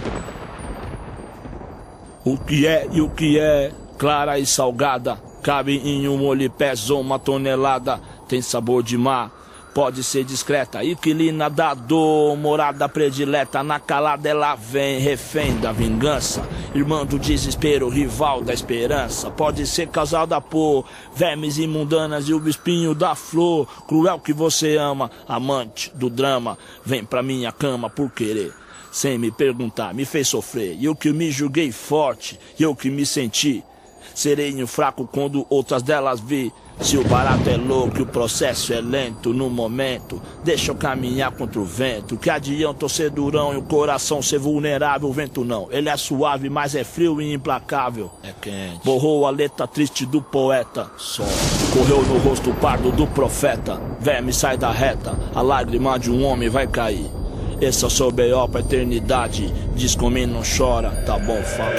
O que é e o que é, clara e salgada, cabe em um olho e pesa 1 tonelada, tem sabor de mar, pode ser discreta, inquilina da dor, morada predileta, na calada ela vem, refém da vingança, irmã do desespero, rival da esperança, pode ser causada por vermes imundanas e o espinho da flor, cruel que você ama, amante do drama, vem pra minha cama por querer. Sem me perguntar, me fez sofrer. E eu que me julguei forte, e eu que me senti sereno fraco quando outras delas vi. Se o barato é louco e o processo é lento, no momento deixa eu caminhar contra o vento. Que adianta eu ser durão e o coração ser vulnerável? O vento não, ele é suave, mas é frio e implacável. É quente. Borrou a letra triste do poeta, só correu no rosto pardo do profeta. Verme sai da reta, a lágrima de um homem vai cair. Esse é o seu B.O. pra eternidade. Diz comigo, não chora, tá bom, fala.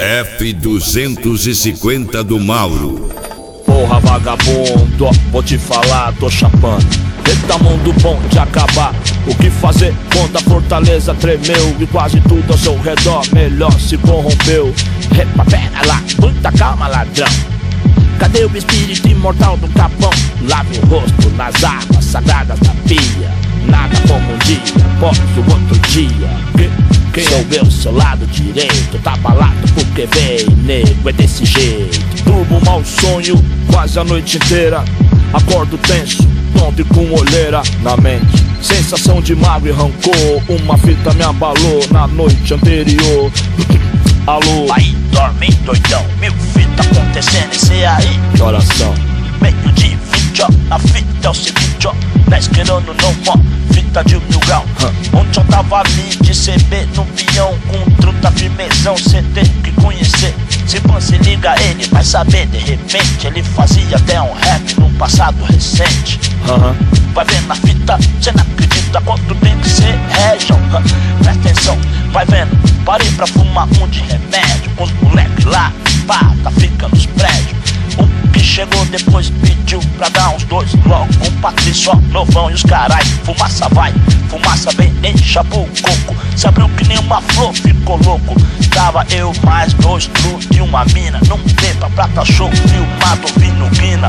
F250 do Mauro. Porra, vagabundo, vou te falar, tô chapando. Eita, mundo bom de acabar. O que fazer quando a fortaleza tremeu e quase tudo ao seu redor melhor se corrompeu? Epa, pera lá, muita calma, ladrão. Cadê o espírito imortal do capão? Lave o rosto nas águas sagradas da pia. Nada como um dia, após o outro dia. Quem sou eu, seu lado direito? Tá abalado porque veio, nego, é desse jeito. Durmo mau sonho, quase a noite inteira. Acordo tenso, tonto e com olheira na mente. Sensação de mágoa e rancor. Uma fita me abalou na noite anterior. Alô? Aí dorme doidão, 1000 fitas acontecendo, esse aí. Que oração? Meio de 20, ó, a fita é o seguinte, ó. 10 querendo não, ó, fita de 1000 graus. Ontem eu tava ali de CB no peão, com truta firmezão, cê tem que conhecer. Se você liga ele, vai saber, de repente ele fazia até um rap num passado recente. Vai vendo a fita, cê não acredita quanto tem que ser région. Presta atenção, vai vendo, parei pra fumar um de remédio. Os moleques lá, pá, tá ficando nos prédios. O que chegou depois pediu pra dar uns 2 logo. Com Patrício, ó, novão e os carai. Fumaça vai, fumaça vem, encha o coco. Se abriu que nem uma flor, ficou louco. Tava eu mais 2 trus e uma mina. Num pepa, prata show, filmado, vindo guina.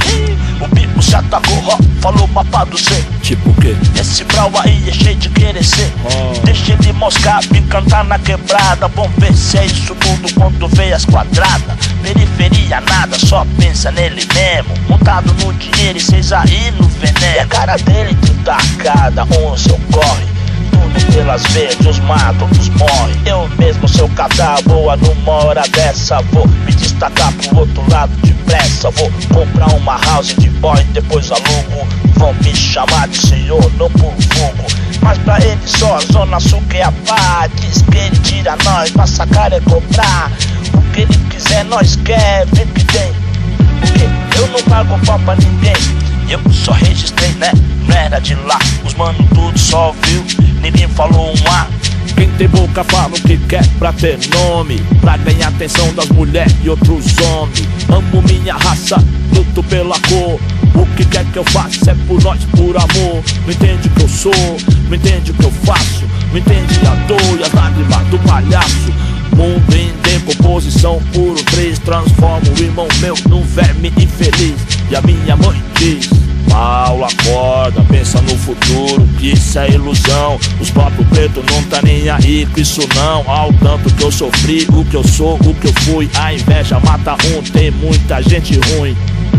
O bico se atacou, ó, falou mapa do C. Tipo o quê? Esse brau aí é cheio de querer ser. Deixa ele moscar, vim cantar na quebrada. Vamos ver se é isso tudo quando vê as quadradas. Periferia nada, só pensa nele mesmo. Montado no dinheiro e cês aí no veneno. E a cara dele tacada, onde seu corre. Tudo pelas verdes, os matam, os morre. Eu mesmo, seu cadáver, boa numa hora dessa. Vou me destacar pro outro lado depressa. Vou comprar uma house de boy, depois alugo. Vão me chamar de senhor, não por fogo. Mas pra ele só a zona sul que é a paz. Diz que ele tira nós, massacrar é comprar. O que ele quiser nós quer, vê que tem. Porque eu não pago pau pra ninguém. Eu só registrei, né? Não era de lá. Os mano tudo só viu, ninguém falou um A. Quem tem boca fala o que quer pra ter nome, pra ganhar atenção das mulheres e outros homens. Amo minha raça, luto pela cor. O que quer que eu faça é por nós, por amor. Não entende o que eu sou, não entende o que eu faço. Não entende a dor e as lágrimas do palhaço. Mundo em decomposição, puro 3. Transforma o irmão meu num verme infeliz. E a minha mãe diz: Paulo, acorda, pensa no futuro, que isso é ilusão. Os próprios pretos não tá nem aí com isso não. Ao tanto que eu sofri, o que eu sou, o que eu fui. A inveja mata um, tem muita gente ruim.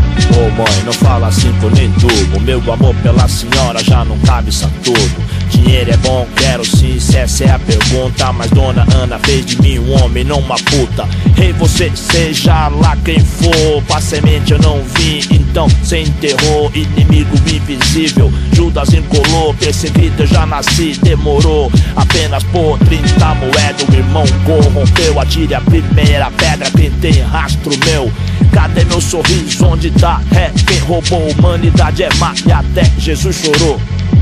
Ô mãe, não fala assim com nem tubo. Meu amor pela senhora já não cabe isso tudo. Dinheiro é bom, quero sim, se essa é a pergunta. Mas dona Ana fez de mim um homem, não uma puta. Rei, você seja lá quem for. Pra semente eu não vim, então cê enterrou. Inimigo invisível, Judas encolou. Perseguido eu já nasci, demorou. Apenas por 30 moedas o irmão corrompeu. Atire a primeira pedra, quem tem rastro meu. Cadê meu sorriso, onde tá? É quem roubou a humanidade é má. E até Jesus chorou.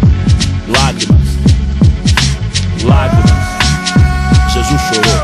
Lágrimas, lágrimas, Jesus chorou.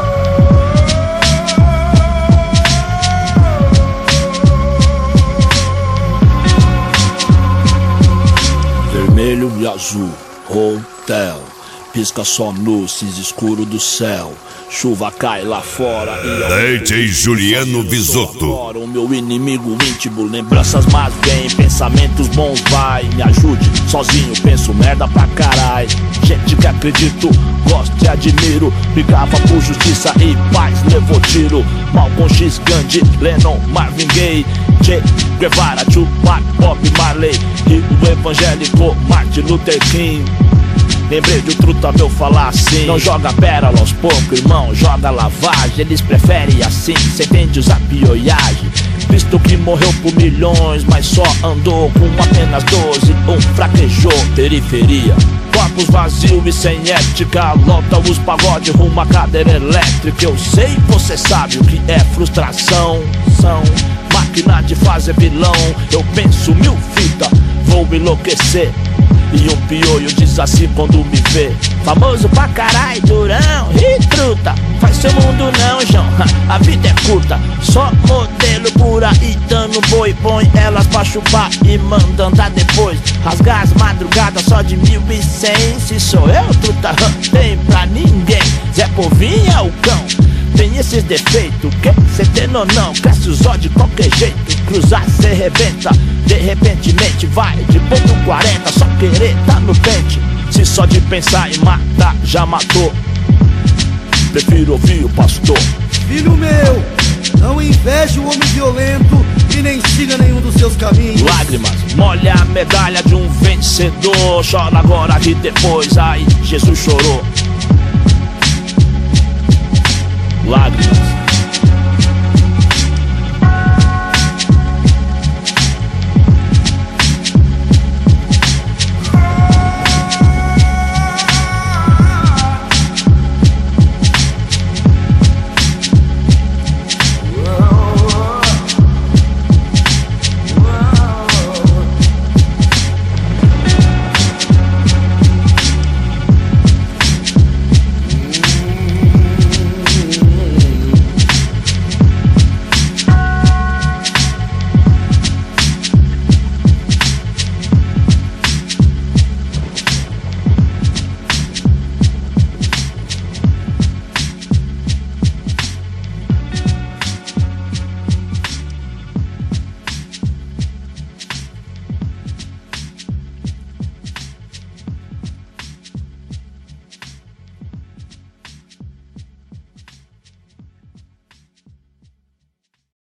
Vermelho e azul, hotel. Pisca só no cinza escuro do céu. Chuva cai lá fora e DJ Juliano Bisotto. O meu inimigo íntimo, lembranças más vem, pensamentos bons vai. Me ajude, sozinho penso merda pra carai. Gente que acredito, gosto e admiro. Brigava por justiça e paz, levou tiro. Malcolm X, Gandhi, Lennon, Marvin Gaye, Che Guevara, Tupac, Bob Marley e o evangélico Martin Luther King. Lembrei de o truta meu falar assim: não joga pérola aos poucos, irmão, joga lavagem. Eles preferem assim, cê entende usar pioiagem. Cristo que morreu por milhões, mas só andou com apenas 12. Fraquejou, periferia. Corpos vazios e sem ética, lota os pagodes rumo à cadeira elétrica. Eu sei, você sabe o que é frustração. São máquina de fazer vilão. Eu penso mil fitas, vou enlouquecer. E um pioio diz assim quando me vê: famoso pra carai, durão, e truta. Faz seu mundo não, João, a vida é curta. Só modelo por aí dando boi. Põe elas pra chupar e manda andar depois. Rasgar as madrugadas só de 1100. Se sou eu, truta, tem pra ninguém. Zé Povinho é o cão, tem esses defeitos, que cê tem ou não? Cresce os olhos de qualquer jeito. Cruzar cê rebenta, de repentemente vai de ponto 40, só querer tá no pente. Se só de pensar em matar já matou, prefiro ouvir o pastor. Filho meu, não inveje o homem violento e nem siga nenhum dos seus caminhos. Lágrimas, molha a medalha de um vencedor. Chora agora e depois, ai, Jesus chorou.